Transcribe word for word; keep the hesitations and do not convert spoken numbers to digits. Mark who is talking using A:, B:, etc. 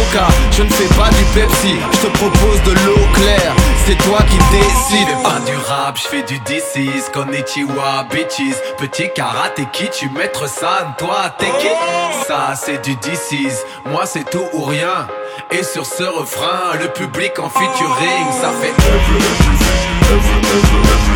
A: coca, je ne fais pas du Pepsi. Je te propose de l'eau claire, c'est toi qui décides.
B: Je fais pas du rap, je fais du D six. Konnichiwa, bitches. Petit karaté qui tu maître San. Toi, t'es qui? Ça, c'est du D six. Moi, c'est tout ou rien. Et sur ce refrain, le public en featuring, ça fait